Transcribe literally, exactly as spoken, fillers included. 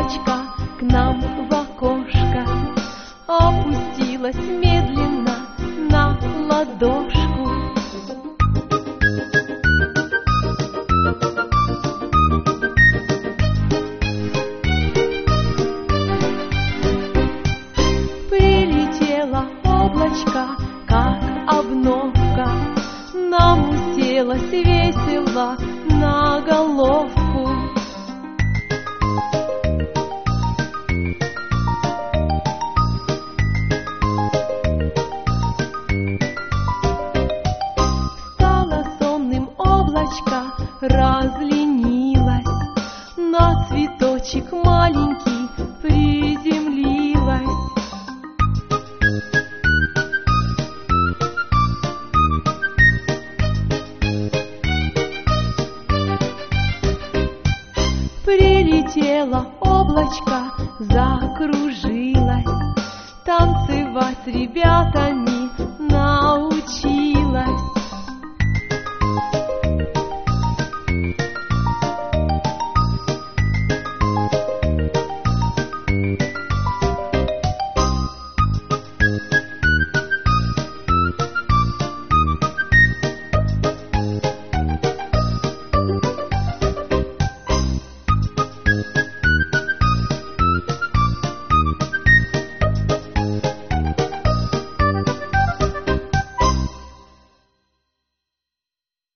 облачко к нам в окошко опустилось медленно на ладошку. Прилетело облачко, как обновка, нам уселось весело на головку. Стало сонным облачко, разленилось, на цветочек маленький приземлилось. Прилетело облачко, закружилось, танцевать с ребятами